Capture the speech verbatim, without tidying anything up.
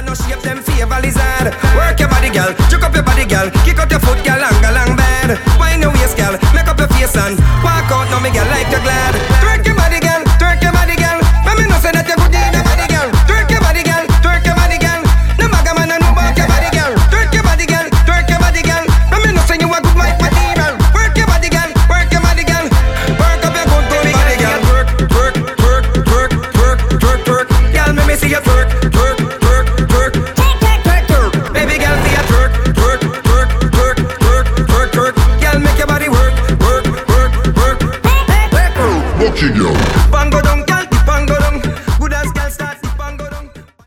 no shape them favor lizard. Work your body, girl, juke up your body, girl. Kick out your foot, girl, long, long bed. Wine your waist, girl, make up your face and walk out, now me girl like you glad.